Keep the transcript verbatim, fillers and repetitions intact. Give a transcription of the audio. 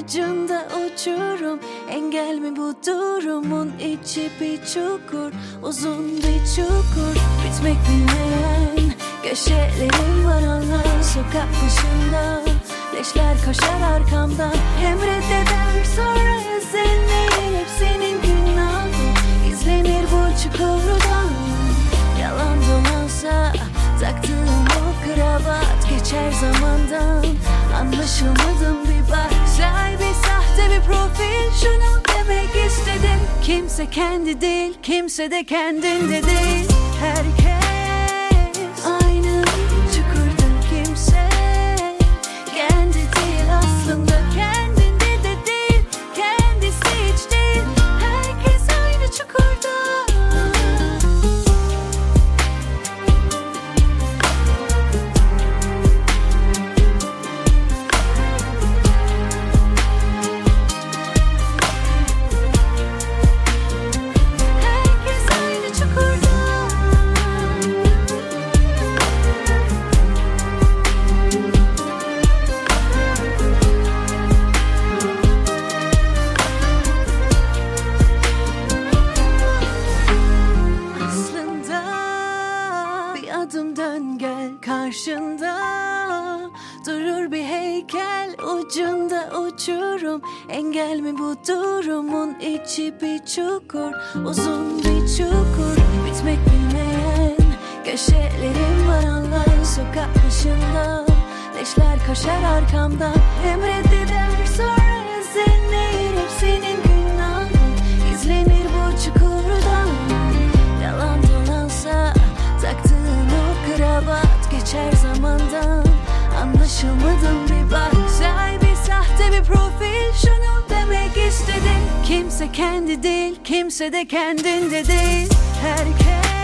ucunda uçurum. Engel mi bu durumun, içi bir çukur, uzun bir çukur. Bitmek bilmeyen köşelerim var anla. Sokak başında leşler koşar arkamdan. Hem reddeder sonra üzülmeyin, hep senin günahın. İzlenir bu çukurdan. Yalan dolansa taktığım o kravat, geçer zamandan. Anlaşılmadım bir bak, say bir sahte bir profil. Şunu demek istedim, kimse kendi değil, kimse de kendinde değil. Herkes aynı çukurda, kimse kendi değil aslında, kendinde de değil, kendisi hiç değil. Herkes aynı çukurda. Dön gel, karşında durur bir heykel, ucunda uçurum. Engel mi bu durumun, içi bir çukur, uzun bir çukur. Bitmek bilmeyen köşelerim var anla. Sokak başında leşler koşar arkamdan. Hem reddeder sonra üzülmeyin, hep senin günahın. İzlenir bu çukurdan. Yalan dolansa taktığın o kravat, geçer zamandan. Anlaşılmadım bir bak, say bir sahte bir profil. Şunu demek istedim, kimse kendi değil, kimse de kendinde değil. Herkes